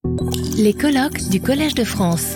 Les colloques du Collège de France.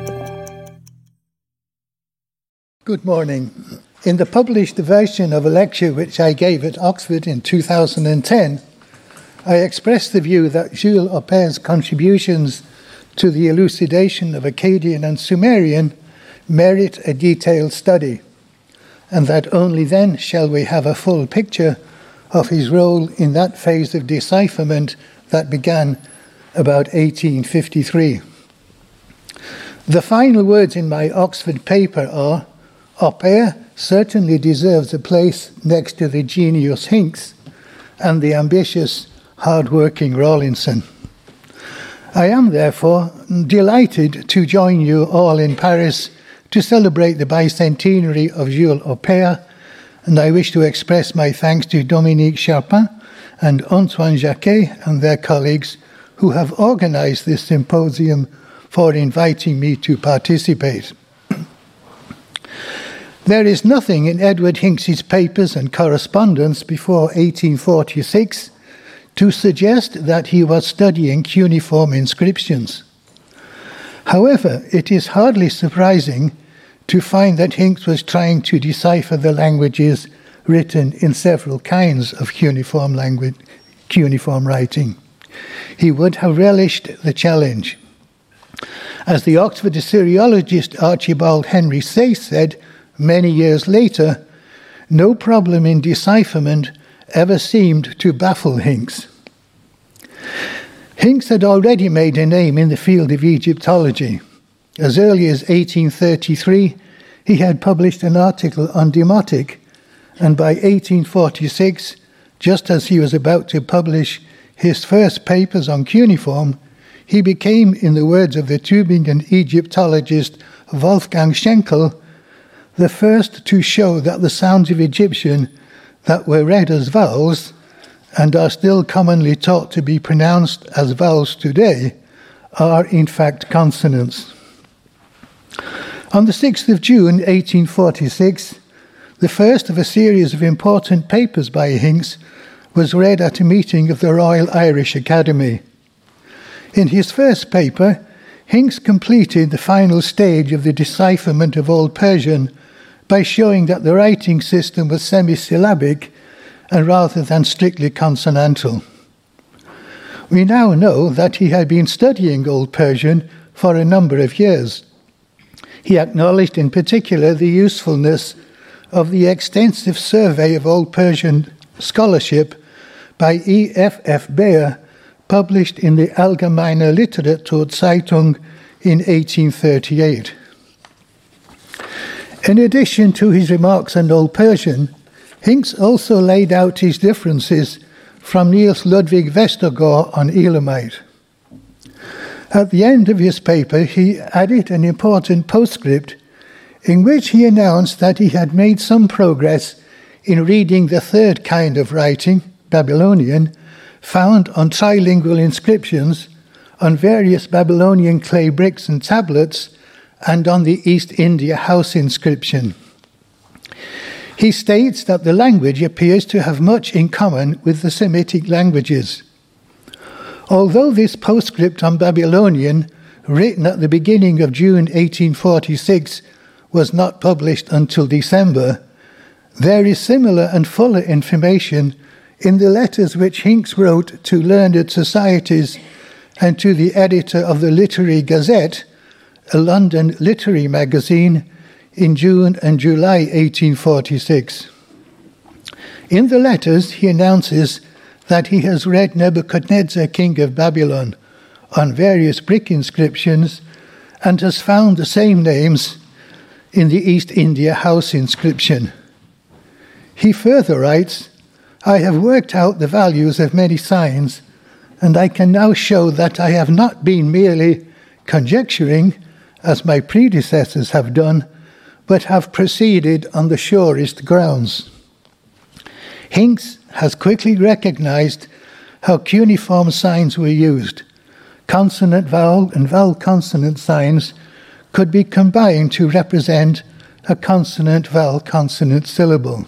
Good morning. In the published version of a lecture which I gave at Oxford in 2010, I expressed the view that Jules Auper's contributions to the elucidation of Akkadian and Sumerian merit a detailed study, and that only then shall we have a full picture of his role in that phase of decipherment that began about 1853. The final words in my Oxford paper are, Auper certainly deserves a place next to the genius Hincks and the ambitious, hard-working Rawlinson. I am, therefore, delighted to join you all in Paris to celebrate the bicentenary of Jules Auper, and I wish to express my thanks to Dominique Charpin and Antoine Jacquet and their colleagues who have organized this symposium for inviting me to participate. There is nothing in Edward Hincks's papers and correspondence before 1846 to suggest that he was studying cuneiform inscriptions. However, it is hardly surprising to find that Hincks was trying to decipher the languages written in several kinds of cuneiform writing. He would have relished the challenge. As the Oxford Assyriologist Archibald Henry Sayce said many years later, no problem in decipherment ever seemed to baffle Hincks. Hincks had already made a name in the field of Egyptology. As early as 1833, he had published an article on demotic, and by 1846, just as he was about to publish his first papers on cuneiform, he became, in the words of the Tübingen Egyptologist Wolfgang Schenkel, the first to show that the sounds of Egyptian that were read as vowels and are still commonly taught to be pronounced as vowels today are in fact consonants. On the 6th of June 1846, the first of a series of important papers by Hincks was read at a meeting of the Royal Irish Academy. In his first paper, Hincks completed the final stage of the decipherment of Old Persian by showing that the writing system was semi-syllabic and rather than strictly consonantal. We now know that he had been studying Old Persian for a number of years. He acknowledged in particular the usefulness of the extensive survey of Old Persian scholarship by E.F.F. Beyer, published in the Allgemeine Literaturzeitung in 1838. In addition to his remarks on Old Persian, Hincks also laid out his differences from Niels Ludwig Westergaard on Elamite. At the end of his paper, he added an important postscript in which he announced that he had made some progress in reading the third kind of writing, Babylonian, found on trilingual inscriptions on various Babylonian clay bricks and tablets and on the East India House inscription. He states that the language appears to have much in common with the Semitic languages. Although this postscript on Babylonian, written at the beginning of June 1846, was not published until December, there is similar and fuller information in the letters which Hincks wrote to learned societies and to the editor of the Literary Gazette, a London literary magazine, in June and July 1846. In the letters, he announces that he has read Nebuchadnezzar, king of Babylon, on various brick inscriptions and has found the same names in the East India House inscription. He further writes, I have worked out the values of many signs, and I can now show that I have not been merely conjecturing, as my predecessors have done, but have proceeded on the surest grounds. Hincks has quickly recognized how cuneiform signs were used. Consonant-vowel and vowel-consonant signs could be combined to represent a consonant-vowel-consonant syllable.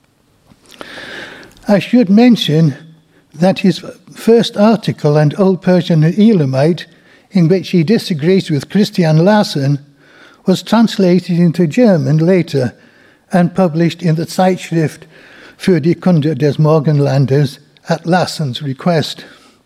I should mention that his first article on Old Persian and Elamite in which he disagrees with Christian Larsen, was translated into German later and published in the Zeitschrift für die Kunde des Morgenlandes at Larsen's request.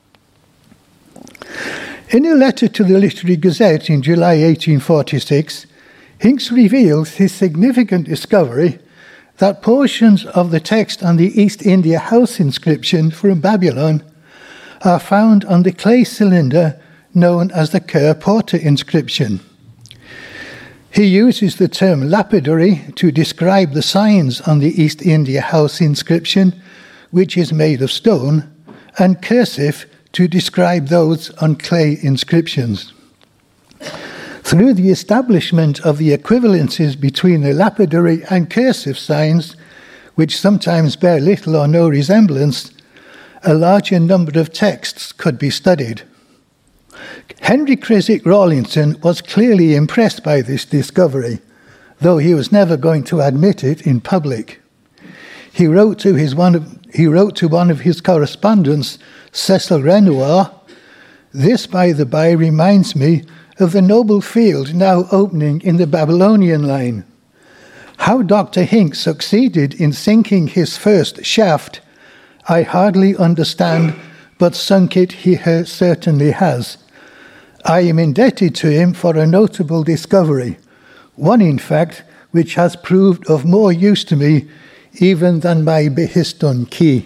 In a letter to the Literary Gazette in July 1846, Hincks reveals his significant discovery that portions of the text on the East India House inscription from Babylon are found on the clay cylinder known as the Kerr Porter inscription. He uses the term lapidary to describe the signs on the East India House inscription, which is made of stone, and cursive to describe those on clay inscriptions. Through the establishment of the equivalences between the lapidary and cursive signs, which sometimes bear little or no resemblance, a larger number of texts could be studied. Henry Chiswick Rawlinson was clearly impressed by this discovery, though he was never going to admit it in public. He wrote to one of his correspondents, Cecil Renoir, "This, by the by, reminds me of the noble field now opening in the Babylonian line. How Dr. Hincks succeeded in sinking his first shaft, I hardly understand, but sunk it he certainly has. I am indebted to him for a notable discovery, one, in fact, which has proved of more use to me even than my Behistun key."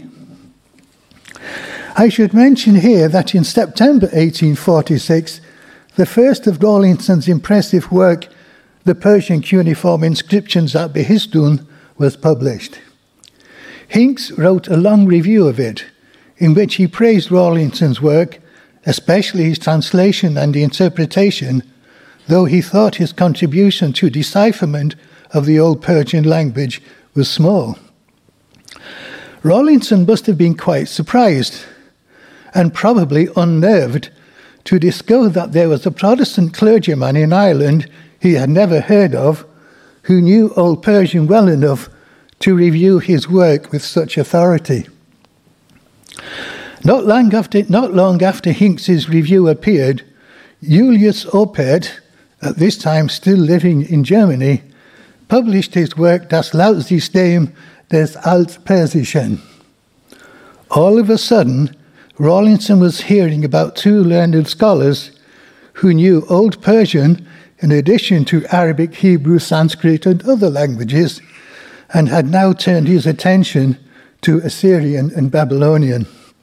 I should mention here that in September 1846, the first of Rawlinson's impressive work, The Persian Cuneiform Inscriptions at Behistun, was published. Hincks wrote a long review of it, in which he praised Rawlinson's work, especially his translation and interpretation, though he thought his contribution to decipherment of the Old Persian language was small. Rawlinson must have been quite surprised, and probably unnerved, to discover that there was a Protestant clergyman in Ireland he had never heard of, who knew Old Persian well enough to review his work with such authority. Not long after Hincks's review appeared, Julius Oppert, at this time still living in Germany, published his work Das Lautsystem des Altpersischen. All of a sudden, Rawlinson was hearing about two learned scholars who knew Old Persian in addition to Arabic, Hebrew, Sanskrit, and other languages, and had now turned his attention to Assyrian and Babylonian.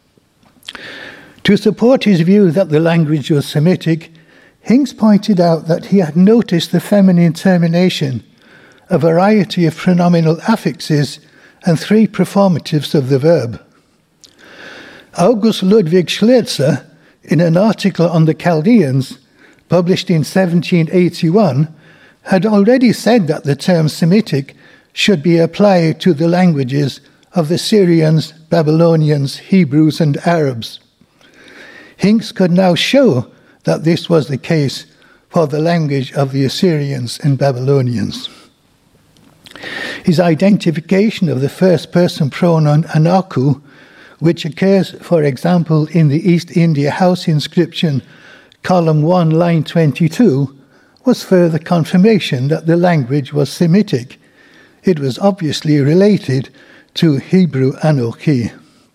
To support his view that the language was Semitic, Hincks pointed out that he had noticed the feminine termination, a variety of pronominal affixes, and three performatives of the verb. August Ludwig Schleierzer, in an article on the Chaldeans, published in 1781, had already said that the term Semitic should be applied to the languages of the Syrians, Babylonians, Hebrews, and Arabs. Hincks could now show that this was the case for the language of the Assyrians and Babylonians. His identification of the first-person pronoun anaku, which occurs, for example, in the East India House inscription, column 1, line 22, was further confirmation that the language was Semitic. It was obviously related to Hebrew Anoki.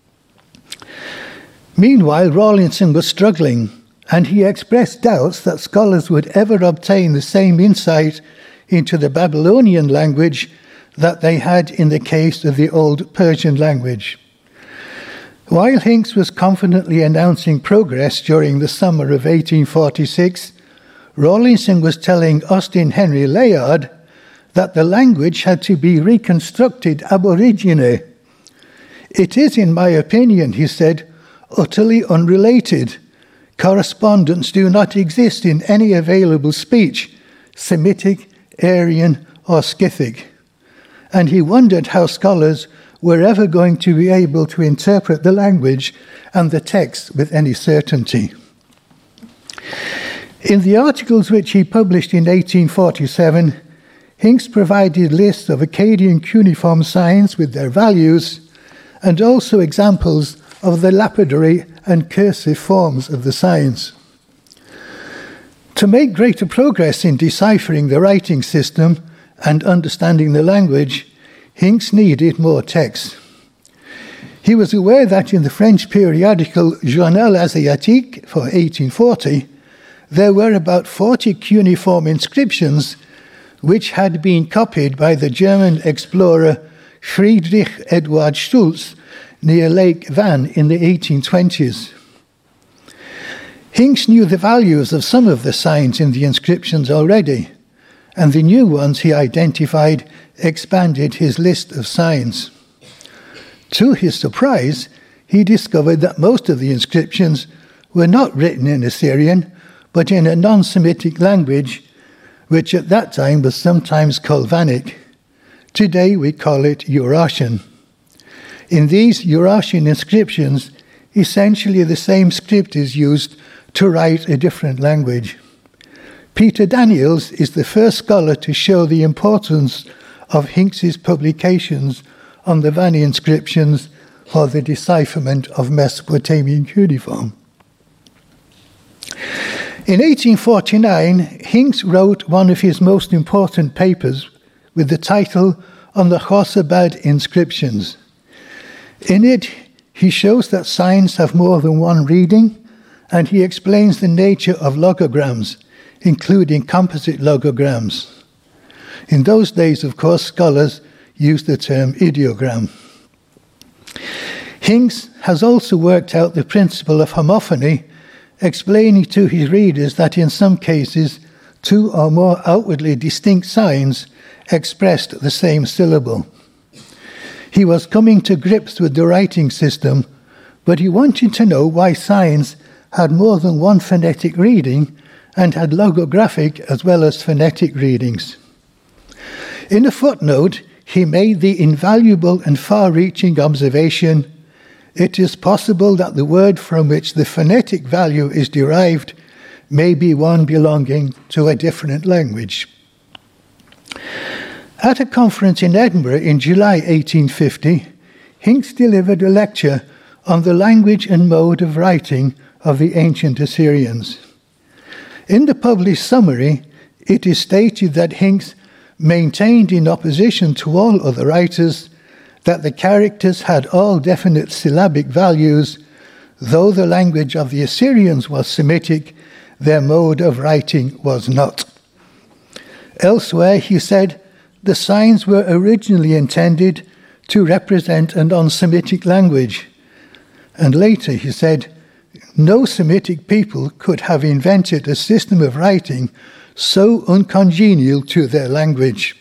Meanwhile, Rawlinson was struggling, and he expressed doubts that scholars would ever obtain the same insight into the Babylonian language that they had in the case of the Old Persian language. While Hincks was confidently announcing progress during the summer of 1846, Rawlinson was telling Austin Henry Layard that the language had to be reconstructed ab origine. "It is, in my opinion," he said, "utterly unrelated. Correspondents do not exist in any available speech, Semitic, Aryan, or Scythic." And he wondered how scholars were ever going to be able to interpret the language and the text with any certainty. In the articles which he published in 1847, Hincks provided lists of Akkadian cuneiform signs with their values, and also examples of the lapidary and cursive forms of the signs. To make greater progress in deciphering the writing system and understanding the language, Hincks needed more text. He was aware that in the French periodical Journal Asiatique for 1840, there were about 40 cuneiform inscriptions which had been copied by the German explorer Friedrich Eduard Stultz near Lake Van in the 1820s. Hincks knew the values of some of the signs in the inscriptions already, and the new ones he identified expanded his list of signs. To his surprise, he discovered that most of the inscriptions were not written in Assyrian, but in a non-Semitic language, which at that time was sometimes called Vannic. Today we call it Urartian. In these Urartian inscriptions, essentially the same script is used to write a different language. Peter Daniels is the first scholar to show the importance of Hincks's publications on the Vanni inscriptions for the decipherment of Mesopotamian cuneiform. In 1849, Hincks wrote one of his most important papers with the title On the Khorsabad Inscriptions. In it, he shows that signs have more than one reading, and he explains the nature of logograms, including composite logograms. In those days, of course, scholars used the term ideogram. Hincks has also worked out the principle of homophony, explaining to his readers that in some cases, two or more outwardly distinct signs expressed the same syllable. He was coming to grips with the writing system, but he wanted to know why signs had more than one phonetic reading and had logographic as well as phonetic readings. In a footnote, he made the invaluable and far-reaching observation, it is possible that the word from which the phonetic value is derived may be one belonging to a different language. At a conference in Edinburgh in July 1850, Hincks delivered a lecture on the language and mode of writing of the ancient Assyrians. In the published summary, it is stated that Hincks maintained in opposition to all other writers that the characters had all definite syllabic values. Though the language of the Assyrians was Semitic, their mode of writing was not. Elsewhere, he said, the signs were originally intended to represent a non-Semitic language. And later, he said, no Semitic people could have invented a system of writing so uncongenial to their language.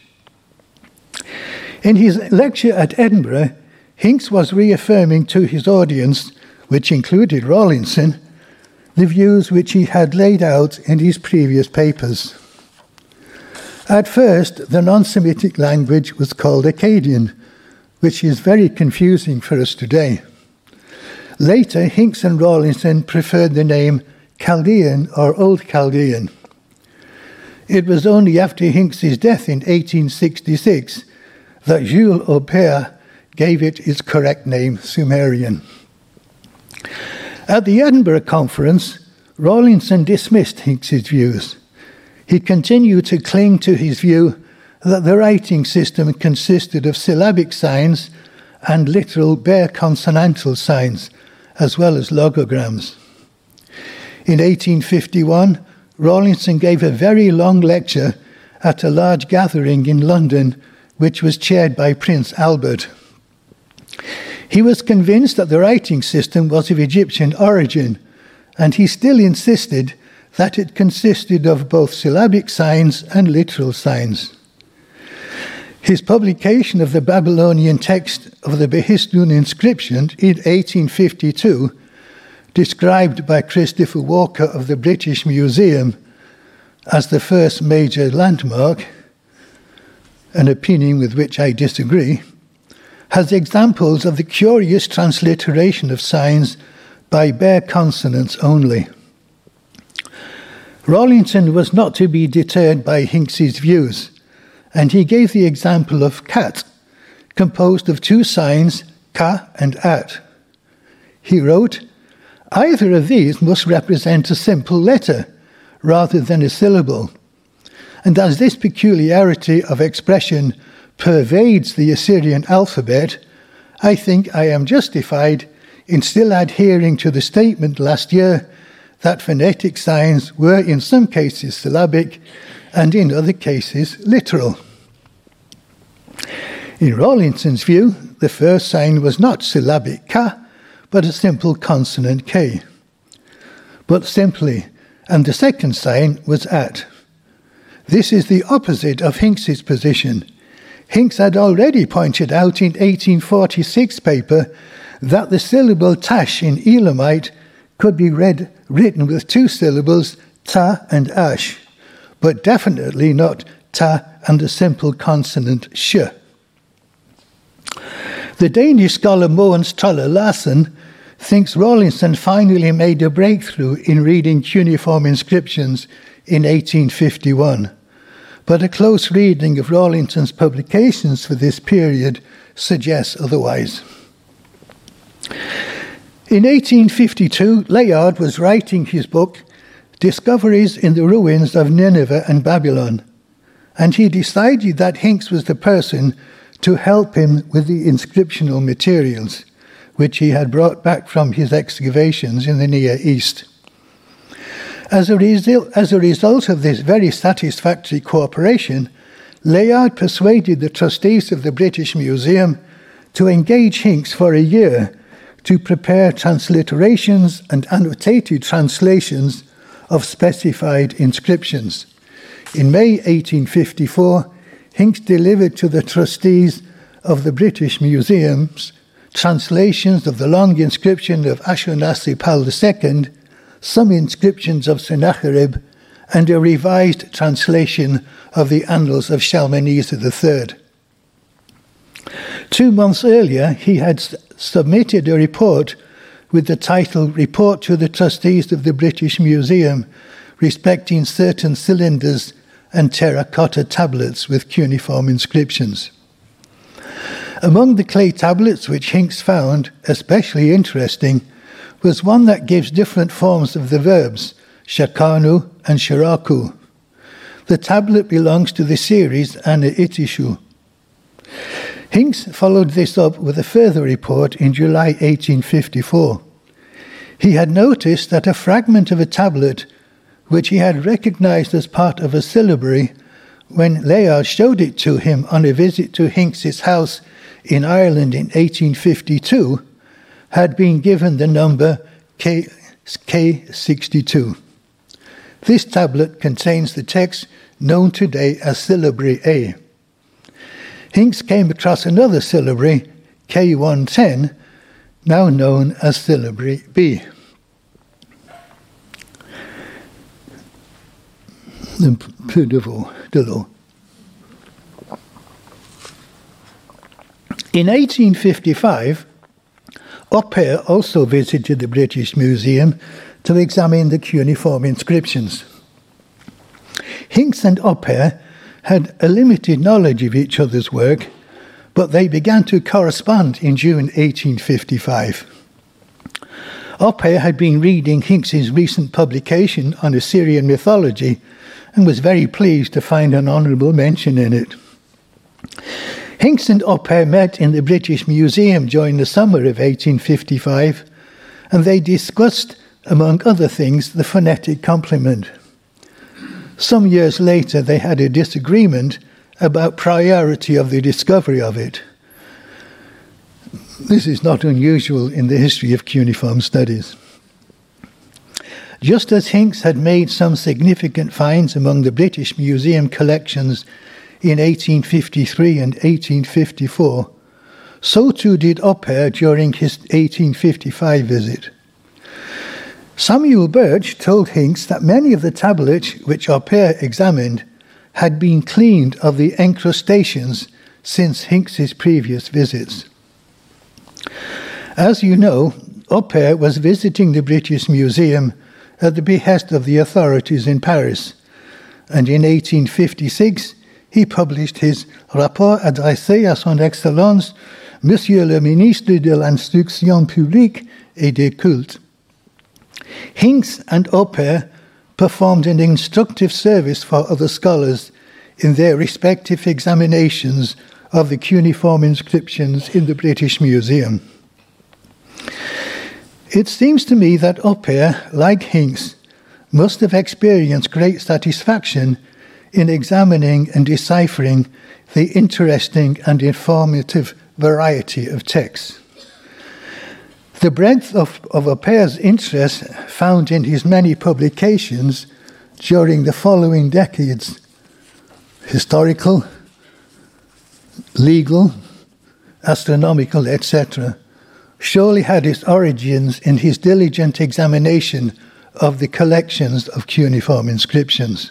In his lecture at Edinburgh, Hincks was reaffirming to his audience, which included Rawlinson, the views which he had laid out in his previous papers. At first, the non-Semitic language was called Akkadian, which is very confusing for us today. Later, Hincks and Rawlinson preferred the name Chaldean or Old Chaldean. It was only after Hincks's death in 1866 that Jules Aubert gave it its correct name, Sumerian. At the Edinburgh conference, Rawlinson dismissed Hincks's views. He continued to cling to his view that the writing system consisted of syllabic signs and literal bare consonantal signs, as well as logograms. In 1851, Rawlinson gave a very long lecture at a large gathering in London, which was chaired by Prince Albert. He was convinced that the writing system was of Egyptian origin, and he still insisted that it consisted of both syllabic signs and literal signs. His publication of the Babylonian text of the Behistun inscription in 1852, described by Christopher Walker of the British Museum as the first major landmark, an opinion with which I disagree, has examples of the curious transliteration of signs by bare consonants only. Rawlinson was not to be deterred by Hincks's views, and he gave the example of cat, composed of two signs, ka and at. He wrote, either of these must represent a simple letter, rather than a syllable. And as this peculiarity of expression pervades the Assyrian alphabet, I think I am justified in still adhering to the statement last year that phonetic signs were in some cases syllabic and in other cases literal. In Rawlinson's view, the first sign was not syllabic ka, but a simple consonant k. But simply, and the second sign was at. This is the opposite of Hinks's position. Hinks had already pointed out in 1846 paper that the syllable tash in Elamite could be written with two syllables, ta and ash, but definitely not ta and the simple consonant sh. The Danish scholar Mogens Tolle Larsen thinks Rawlinson finally made a breakthrough in reading cuneiform inscriptions in 1851, but a close reading of Rawlinson's publications for this period suggests otherwise. In 1852, Layard was writing his book, Discoveries in the Ruins of Nineveh and Babylon, and he decided that Hinks was the person to help him with the inscriptional materials, which he had brought back from his excavations in the Near East. As a result of this very satisfactory cooperation, Layard persuaded the trustees of the British Museum to engage Hinks for a year to prepare transliterations and annotated translations of specified inscriptions. In May 1854, Hinks delivered to the trustees of the British Museums translations of the long inscription of Ashurnasirpal II, some inscriptions of Sennacherib, and a revised translation of the Annals of Shalmaneser III. 2 months earlier, he had submitted a report with the title Report to the Trustees of the British Museum respecting certain cylinders and terracotta tablets with cuneiform inscriptions. Among the clay tablets which Hinks found especially interesting was one that gives different forms of the verbs, shakanu and shiraku. The tablet belongs to the series Ana Itishu. Hinks followed this up with a further report in July 1854. He had noticed that a fragment of a tablet, which he had recognized as part of a syllabary, when Layard showed it to him on a visit to Hinks's house in Ireland in 1852, had been given the number K62. This tablet contains the text known today as Syllabary A. Hinks came across another syllabary, K110, now known as Syllabary B. In 1855, Oppert also visited the British Museum to examine the cuneiform inscriptions. Hinks and Oppert had a limited knowledge of each other's work, but they began to correspond in June 1855. Oppert had been reading Hinks's recent publication on Assyrian mythology and was very pleased to find an honourable mention in it. Hinks and Oppert met in the British Museum during the summer of 1855, and they discussed, among other things, the phonetic complement. Some years later, they had a disagreement about priority of the discovery of it. This is not unusual in the history of cuneiform studies. Just as Hinks had made some significant finds among the British Museum collections in 1853 and 1854, so too did Oppert during his 1855 visit. Samuel Birch told Hinks that many of the tablets which Oppert examined had been cleaned of the encrustations since Hinks's previous visits. As you know, Oppert was visiting the British Museum at the behest of the authorities in Paris, and in 1856 he published his Rapport adressé à son Excellence, Monsieur le Ministre de l'Instruction Publique et des Cultes. Hinks and Oppert performed an instructive service for other scholars in their respective examinations of the cuneiform inscriptions in the British Museum. It seems to me that Oppert, like Hincks, must have experienced great satisfaction in examining and deciphering the interesting and informative variety of texts. The breadth of Oppert's interest found in his many publications during the following decades, historical, legal, astronomical, etc., surely had its origins in his diligent examination of the collections of cuneiform inscriptions.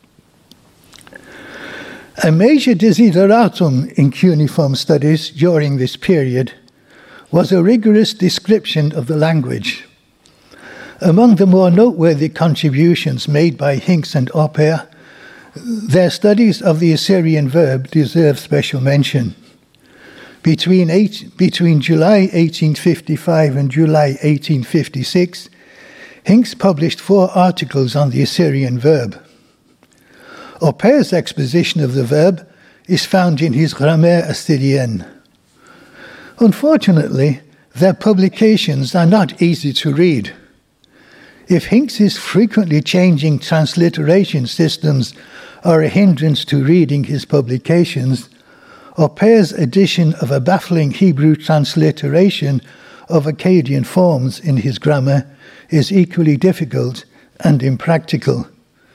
A major desideratum in cuneiform studies during this period was a rigorous description of the language. Among the more noteworthy contributions made by Hincks and Oppert, their studies of the Assyrian verb deserve special mention. Between July 1855 and July 1856, Hincks published 4 articles on the Assyrian verb. Oppert's exposition of the verb is found in his Grammaire Assyrienne. Unfortunately, their publications are not easy to read. If Hincks's frequently changing transliteration systems are a hindrance to reading his publications, Oppert's addition of a baffling Hebrew transliteration of Akkadian forms in his grammar is equally difficult and impractical.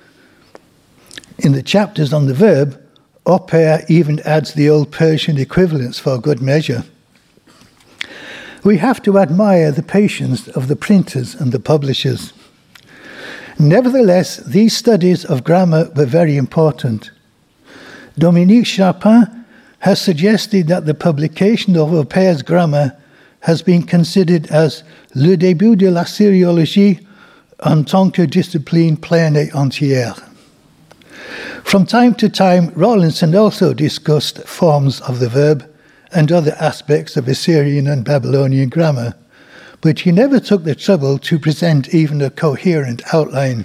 In the chapters on the verb, Oppert even adds the Old Persian equivalents for good measure. We have to admire the patience of the printers and the publishers. Nevertheless, these studies of grammar were very important. Dominique Chapin has suggested that the publication of Oppert's grammar has been considered as le début de la syriologie en tant que discipline pleine et entière. From time to time, Rawlinson also discussed forms of the verb and other aspects of Assyrian and Babylonian grammar, but he never took the trouble to present even a coherent outline.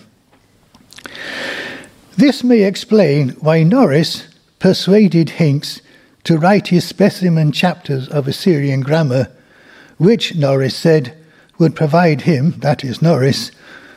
This may explain why Norris persuaded Hincks to write his specimen chapters of Assyrian grammar, which, Norris said, would provide him, that is Norris,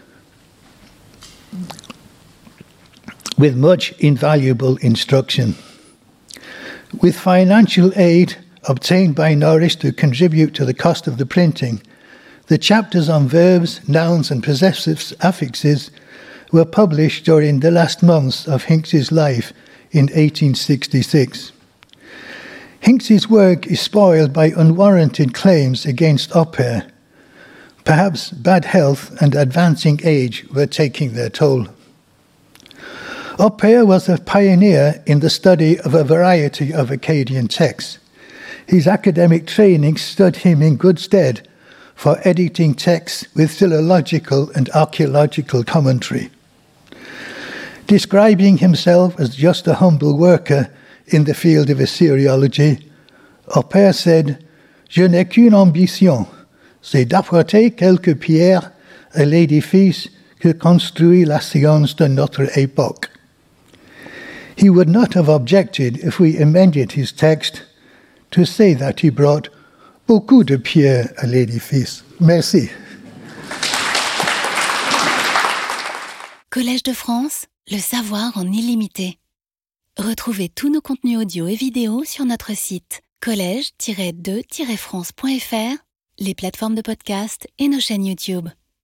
with much invaluable instruction. With financial aid obtained by Norris to contribute to the cost of the printing, the chapters on verbs, nouns and possessive affixes were published during the last months of Hincks's life in 1866. Hincks's work is spoiled by unwarranted claims against Oppert. Perhaps bad health and advancing age were taking their toll. Oppert was a pioneer in the study of a variety of Akkadian texts. His academic training stood him in good stead for editing texts with philological and archaeological commentary. Describing himself as just a humble worker in the field of Assyriology, Oppert said, "Je n'ai qu'une ambition, c'est d'apporter quelques pierres à l'édifice que construit la science de notre époque." He would not have objected if we amended his text to say that he brought beaucoup de pierres à l'édifice. Merci. Collège de France, le savoir en illimité. Retrouvez tous nos contenus audio et vidéo sur notre site collège-2-france.fr, les plateformes de podcast et nos chaînes YouTube.